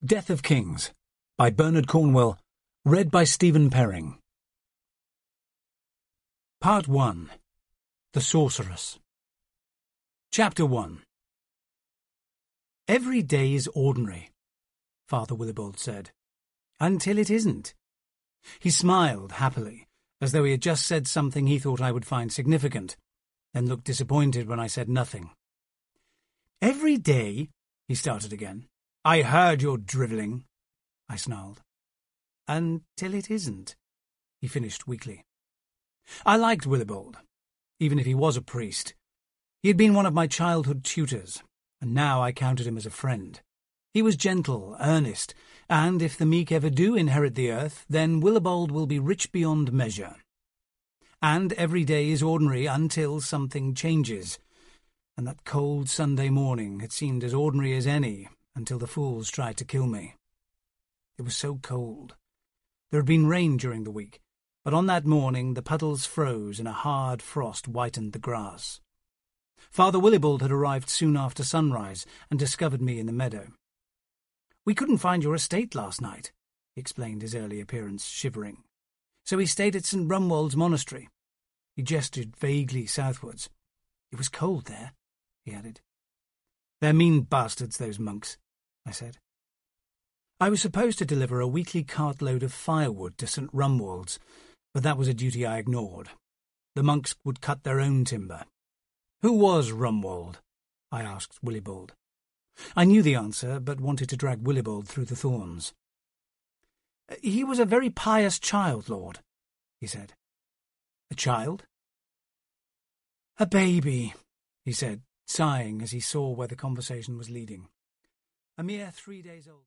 Death of Kings, by Bernard Cornwell, read by Stephen Perring. Part 1. The Sorceress. Chapter 1. "Every day is ordinary," Father Willibald said, "until it isn't." He smiled happily, as though he had just said something he thought I would find significant, then looked disappointed when I said nothing. "Every day," he started again. "I heard your drivelling," I snarled. "Until it isn't," he finished weakly. I liked Willibald, even if he was a priest. He had been one of my childhood tutors, and now I counted him as a friend. He was gentle, earnest, and if the meek ever do inherit the earth, then Willibald will be rich beyond measure. And every day is ordinary until something changes, and that cold Sunday morning it seemed as ordinary as any, until the fools tried to kill me. It was so cold. There had been rain during the week, but on that morning the puddles froze and a hard frost whitened the grass. Father Willibald had arrived soon after sunrise and discovered me in the meadow. "We couldn't find your estate last night," he explained his early appearance, shivering. "So we stayed at St. Rumwold's monastery." He gestured vaguely southwards. "It was cold there," he added. "They're mean bastards, those monks," I said. I was supposed to deliver a weekly cartload of firewood to St. Rumwold's, but that was a duty I ignored. The monks would cut their own timber. "Who was Rumwold?" I asked Willibald. I knew the answer, but wanted to drag Willibald through the thorns. "He was a very pious child, Lord," he said. "A child?" "A baby," he said, sighing as he saw where the conversation was leading. "A mere 3 days old."